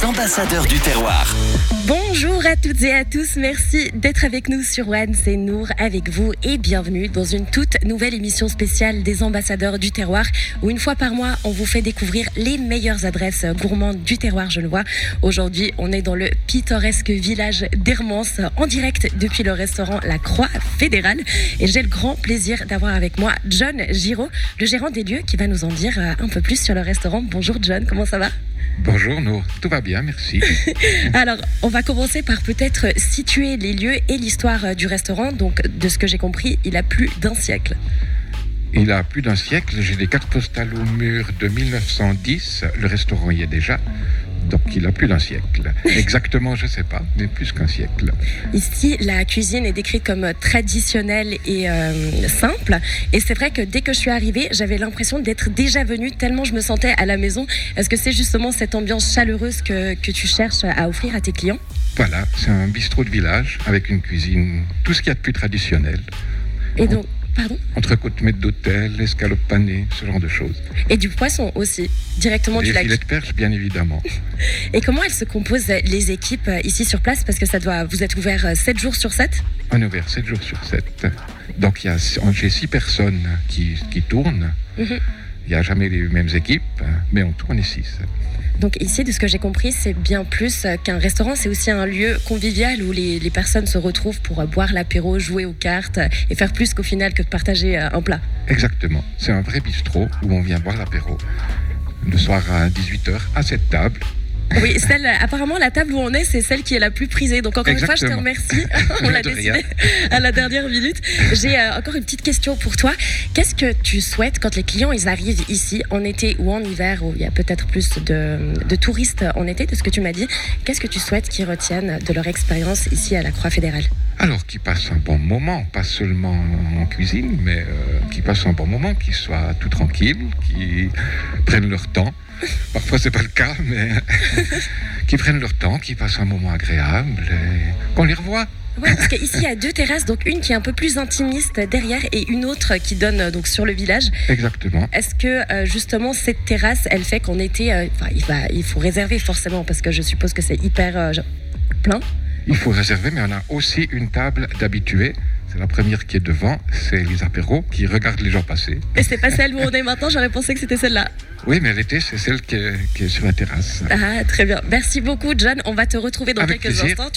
ambassadeurs du terroir. Bonjour à toutes et à tous, merci d'être avec nous sur One, c'est Nour avec vous et bienvenue dans une toute nouvelle émission spéciale des ambassadeurs du terroir où une fois par mois on vous fait découvrir les meilleures adresses gourmandes du terroir genevois. Aujourd'hui on est dans le pittoresque village d'Hermance en direct depuis le restaurant La Croix Fédérale et j'ai le grand plaisir d'avoir avec moi John Giraud, le gérant des lieux qui va nous en dire un peu plus sur le restaurant. Bonjour John, comment ça va ? Bonjour Nour, tout va bien, merci. Alors, on va commencer par peut-être situer les lieux et l'histoire du restaurant. Donc, de ce que j'ai compris, il a plus d'un siècle. Il a plus d'un siècle, j'ai des cartes postales au mur de 1910, le restaurant y est déjà, donc il a plus d'un siècle. Exactement, je ne sais pas, mais plus qu'un siècle. Ici, la cuisine est décrite comme traditionnelle et simple. Et c'est vrai que dès que je suis arrivée, j'avais l'impression d'être déjà venue tellement je me sentais à la maison. Est-ce que c'est justement cette ambiance chaleureuse que tu cherches à offrir à tes clients ? Voilà, c'est un bistrot de village avec une cuisine, tout ce qu'il y a de plus traditionnel. Et donc, pardon ? Entrecôte maître d'hôtel, escalope panée, ce genre de choses. Et du poisson aussi, directement du lac. Les filets de perche, bien évidemment. Et comment elles se composent les équipes ici sur place ? Parce que vous êtes ouvert 7 jours sur 7 ? On est ouvert 7 jours sur 7. Donc j'ai 6 personnes qui tournent. Il n'y a jamais les mêmes équipes, mais on tourne 6. Donc ici, de ce que j'ai compris, c'est bien plus qu'un restaurant, c'est aussi un lieu convivial où les personnes se retrouvent pour boire l'apéro, jouer aux cartes et faire plus qu'au final que de partager un plat. Exactement, c'est un vrai bistrot où on vient boire l'apéro. Le soir à 18h, à cette table. Oui, apparemment la table où on est, c'est celle qui est la plus prisée. Donc encore une fois, je te remercie. On l'a décidé à la dernière minute. J'ai encore une petite question pour toi. Qu'est-ce que tu souhaites quand les clients ils arrivent ici en été ou en hiver, où il y a peut-être plus de touristes en été, de ce que tu m'as dit. Qu'est-ce que tu souhaites qu'ils retiennent de leur expérience ici à la Croix Fédérale ? Alors qu'ils passent un bon moment, pas seulement en cuisine, mais qu'ils passent un bon moment, qu'ils soient tout tranquilles, qu'ils prennent leur temps. Parfois c'est pas le cas, mais qu'ils prennent leur temps, qu'ils passent un moment agréable et qu'on les revoie. Oui, parce qu'ici il y a 2 terrasses, donc une qui est un peu plus intimiste derrière et une autre qui donne donc sur le village. Exactement. Est-ce que justement cette terrasse, elle fait qu'en été, il faut réserver forcément parce que je suppose que c'est hyper plein. Il faut réserver, mais on a aussi une table d'habitués. C'est la première qui est devant, c'est les apéros qui regardent les gens passer. Et c'est pas celle où on est maintenant, j'aurais pensé que c'était celle-là. Oui, mais l'été, c'est celle qui est sur la terrasse. Ah, très bien. Merci beaucoup, John. On va te retrouver dans Avec quelques plaisir. instants.